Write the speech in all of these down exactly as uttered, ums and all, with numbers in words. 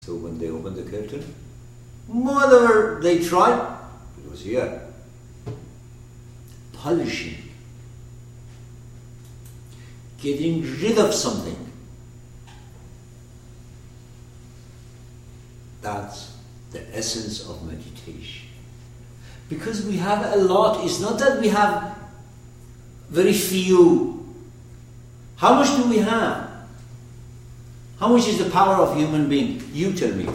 So when they opened the curtain, whatever they tried, it was here. Polishing. Getting rid of something. That's the essence of meditation. Because we have a lot. It's not that we have very few. How much do we have? How much is the power of human being? You tell me.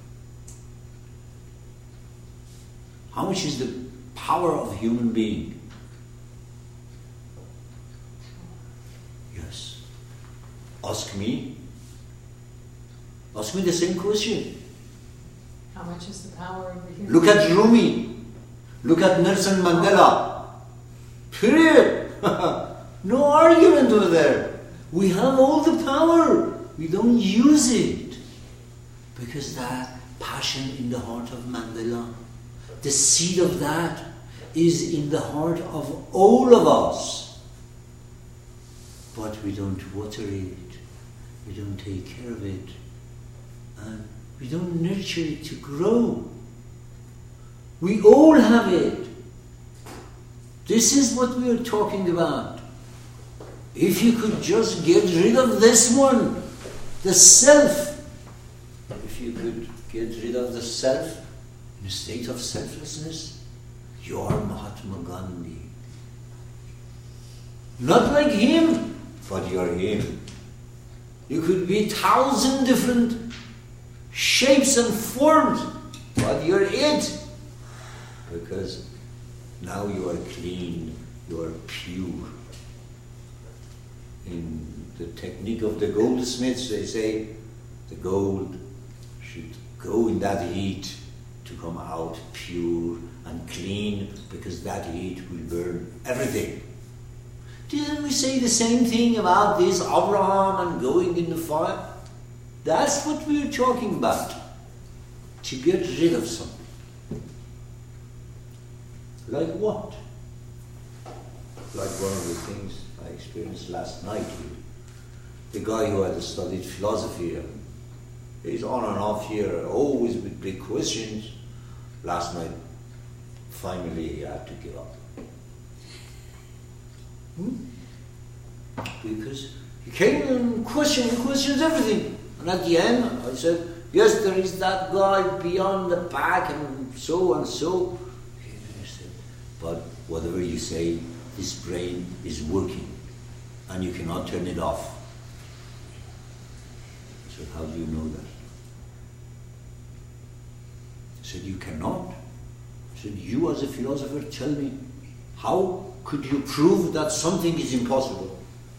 How much is the power of human being? Yes. Ask me. Ask me the same question. How much is the power of the human Look at Rumi. Look at Nelson Mandela. Period. No argument over there. We have all the power. We don't use it. Because that passion in the heart of Mandela, the seed of that is in the heart of all of us. But we don't water it. We don't take care of it. And we don't nurture it to grow. We all have it. This is what we are talking about. If you could just get rid of this one, the self. If you could get rid of the self in a state of selflessness, you are Mahatma Gandhi. Not like him, but you are him. You could be thousand different shapes and forms, but you're it. Because now you are clean, you are pure. In the technique of the goldsmiths, they say the gold should go in that heat to come out pure and clean, because that heat will burn everything. Didn't we say the same thing about this Abraham and going in the fire? That's what we are talking about. To get rid of something. Like what? Like one of the things I experienced last night with the guy who had studied philosophy. And he's on and off here, always with big questions. Last night, finally he had to give up. Hmm? Because he came and questioned, questions everything. And at the end, I said, yes, there is that guy beyond the back and so and so. He said, but whatever you say, his brain is working and you cannot turn it off. I said, how do you know that? He said, you cannot. I said, you as a philosopher, tell me, how could you prove that something is impossible?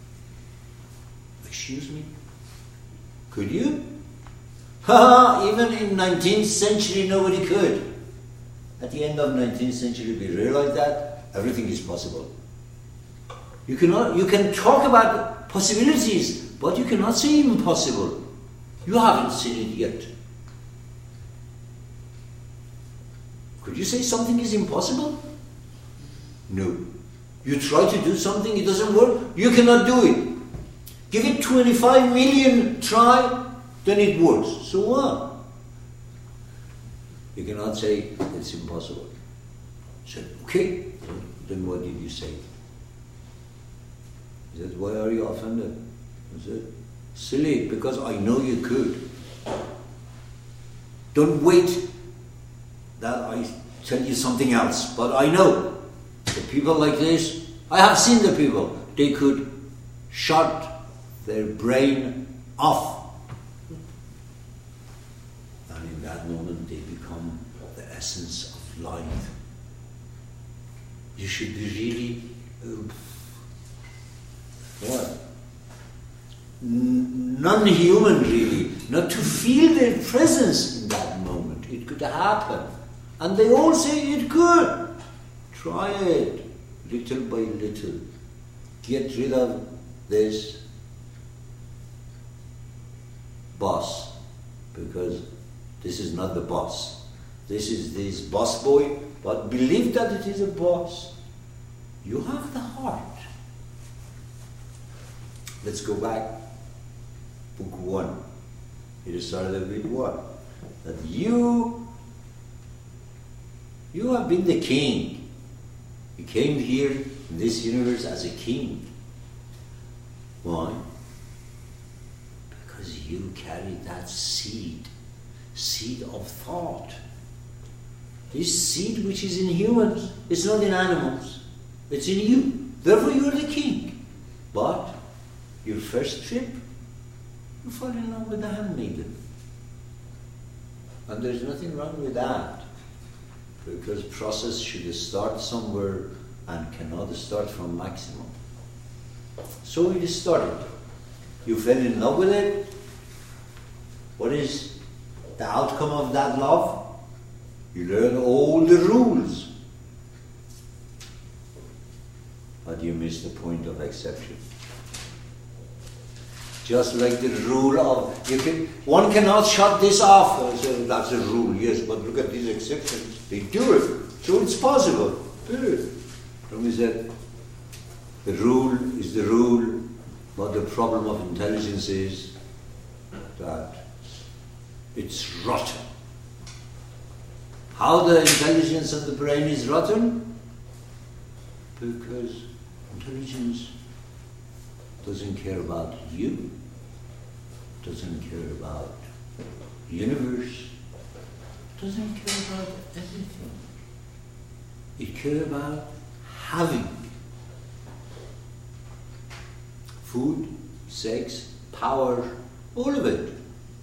Excuse me? Could you? Ha! Even in nineteenth century nobody could. At the end of nineteenth century we realized that everything is possible. You cannot you can talk about possibilities, but you cannot say impossible. You haven't seen it yet. Could you say something is impossible? No. You try to do something, it doesn't work, you cannot do it. Give it twenty-five million try, then it works. So what? You cannot say it's impossible. I said, okay, then what did you say? He said, why are you offended? I said, silly, because I know you could. Don't wait that I tell you something else, but I know. The people like this, I have seen the people, they could shut their brain off. And in that moment they become the essence of life. You should be really, uh, what? N- non-human really, not to feel their presence in that moment. It could happen. And they all say it could. Try it, little by little. Get rid of this boss, because this is not the boss. This is this boss boy, but believe that it is a boss. You have the heart. Let's go back. Book one. It started with what? that you, you have been the king. You came here in this universe as a king. Why? Because you carry that seed, seed of thought. This seed which is in humans, it's not in animals, it's in you. Therefore you are the king. But your first trip, you fall in love with the handmaiden. And there's nothing wrong with that, because process should start somewhere and cannot start from maximum. So it started. You fell in love with it. What is the outcome of that love? You learn all the rules. But you miss the point of exception. Just like the rule of, you can, one cannot shut this off. So that's a rule, yes, but look at these exceptions. They do it, so it's possible. Period. And we said, the rule is the rule, but the problem of intelligence is that it's rotten. How the intelligence of the brain is rotten? Because intelligence doesn't care about you, doesn't care about the universe, doesn't care about everything. It cares about having. Food, sex, power, all of it.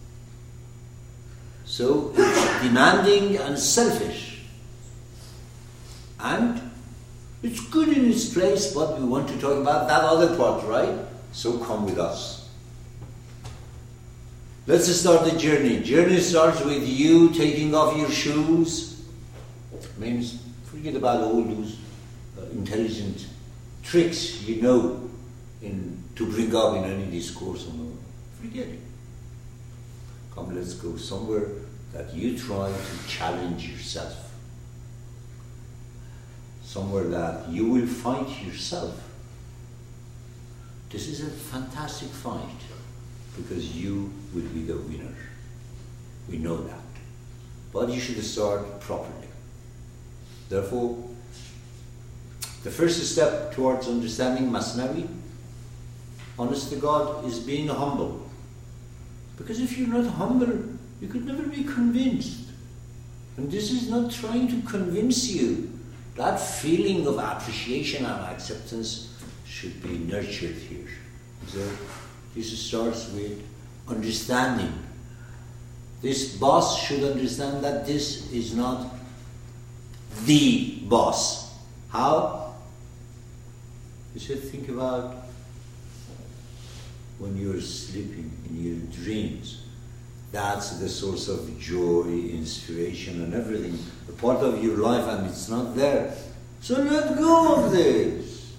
So it's demanding and selfish. And it's good in its place, but we want to talk about that other part, right? So come with us. Let's start the journey. Journey starts with you taking off your shoes. Means forget about all those uh, intelligent tricks you know in to bring up in any discourse. Forget it. Come, let's go somewhere that you try to challenge yourself. Somewhere that you will fight yourself. This is a fantastic fight, because you will be the winner. We know that. But you should start properly. Therefore, the first step towards understanding Masnavi, honest to God, is being humble. Because if you're not humble, you could never be convinced. And this is not trying to convince you. That feeling of appreciation and acceptance should be nurtured here. So this starts with understanding. This boss should understand that this is not the boss. How? You should think about when you're sleeping in your dreams. That's the source of joy, inspiration, and everything. A part of your life, and it's not there. So let go of this.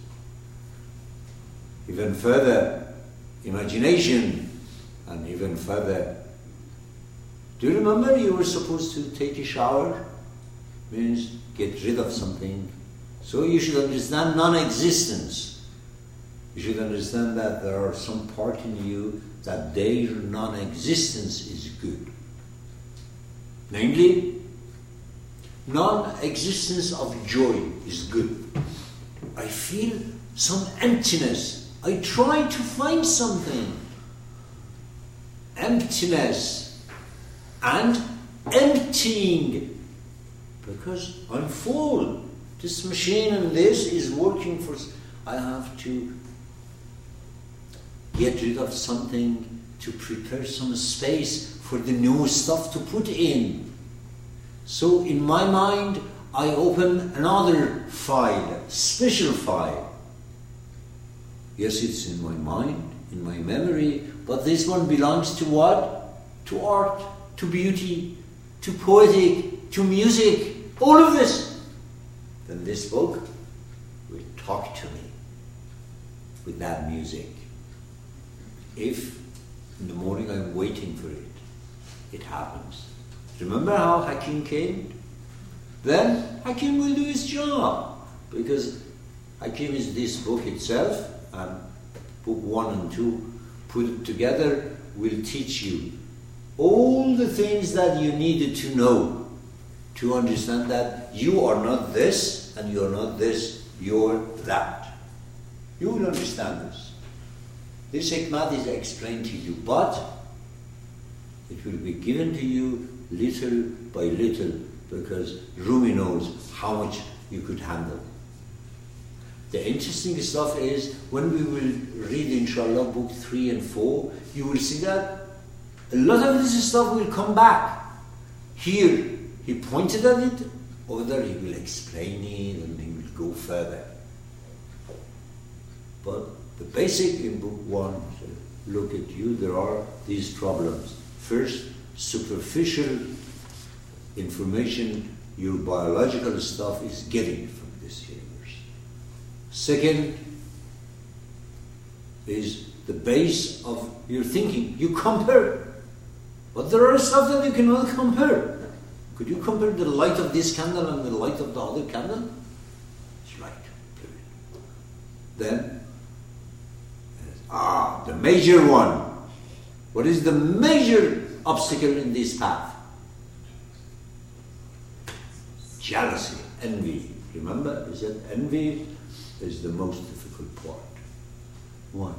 Even further, imagination, and even further. Do you remember you were supposed to take a shower? Means get rid of something. So you should understand non-existence. You should understand that there are some part in you that their non-existence is good. Namely, non-existence of joy is good. I feel some emptiness. I try to find something. Emptiness and emptying, because I'm full. This machine and this is working for... I have to get rid of something to prepare some space for the new stuff to put in. So in my mind, I open another file, special file. Yes, it's in my mind, in my memory, but this one belongs to what? To art, to beauty, to poetic, to music, all of this. Then this book will talk to me with that music. If in the morning I'm waiting for it, it happens. Remember how Hakim came? Then Hakim will do his job, because Hakim is this book itself, and book one and two put it together will teach you all the things that you needed to know to understand that you are not this and you are not this, you're that. You will understand this. This hikmat is explained to you, but it will be given to you little by little, because Rumi knows how much you could handle. The interesting stuff is, when we will read, inshallah, book three and four, you will see that a lot of this stuff will come back. Here, he pointed at it, over there he will explain it, and he will go further. But the basic in book one, look at you, there are these problems. First, superficial information your biological stuff is getting from this universe. Second is the base of your thinking. You compare. But there are stuff that you cannot compare. Could you compare the light of this candle and the light of the other candle? It's light. Then, ah, the major one. What is the major obstacle in this path? Jealousy, envy. Remember, I said envy is the most difficult part. One.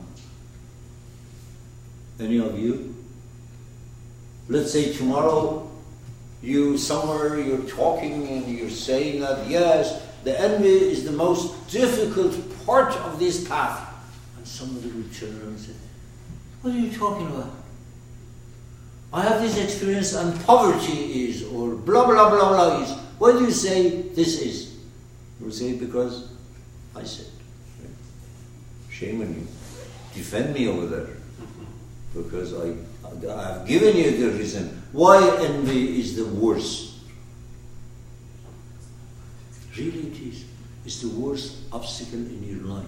Any of you? Let's say tomorrow you somewhere you're talking and you're saying that yes, the envy is the most difficult part of this path. And somebody will turn around and say, what are you talking about? I have this experience and poverty is, or blah blah blah blah is. Why do you say this is? You will say, because I said. Shame on you. Defend me over there. Because I, I have given you the reason why envy is the worst. Really it is. It's the worst obstacle in your life.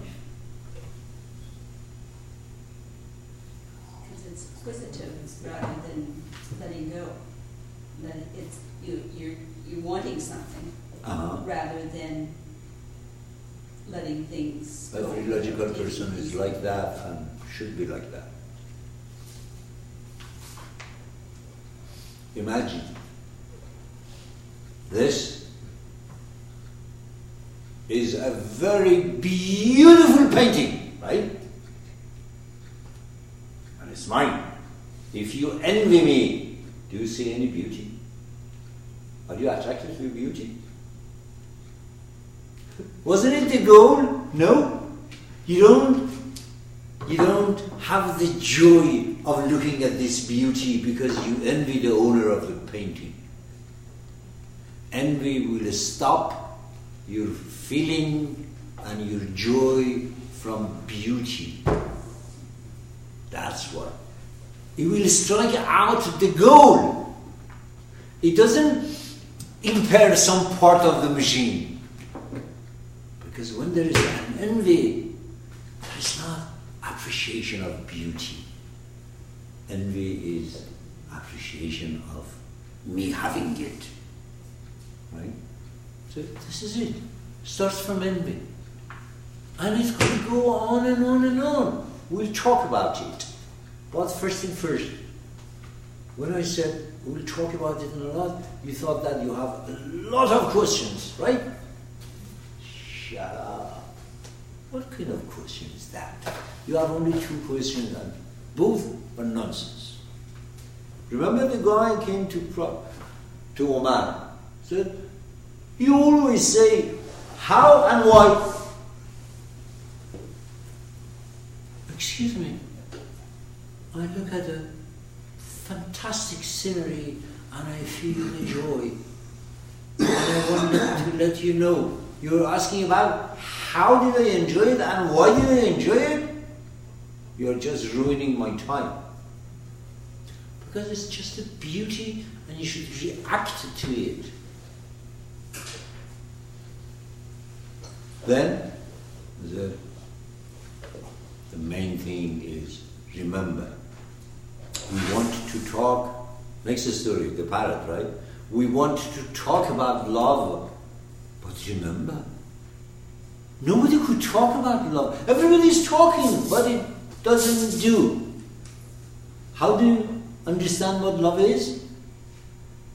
Because it's acquisitive rather than letting go. That it's you you're you're wanting something Uh-huh. rather than letting things go. Every logical person is like that and should be like that. Imagine this is a very beautiful painting, right? And it's mine. If you envy me, do you see any beauty? Are you attracted to beauty? Wasn't it the goal? No. You don't you don't have the joy of looking at this beauty because you envy the owner of the painting. Envy will stop your feeling and your joy from beauty. That's what. It will strike out the goal. It doesn't impair some part of the machine. Because when there is an envy, there is not appreciation of beauty. Envy is appreciation of me having it. Right? So this is it. Starts from envy. And it's going to go on and on and on. We'll talk about it. But first thing first, when I said we'll talk about it a lot, you thought that you have a lot of questions, right? Shut up. What kind of question is that? You have only two questions and both are nonsense. Remember the guy came to Pro- to Oman, said, you always say how and why. Excuse me. I look at a fantastic scenery and I feel the joy. And I wanted to let you know. You're asking about how did I enjoy it and why did I enjoy it? You're just ruining my time. Because it's just a beauty and you should react to it. Then, the, the main thing is, remember, we want to talk, next story, the parrot, right? We want to talk about love, but remember, nobody could talk about love. Everybody's talking, but it doesn't do. How do you understand what love is?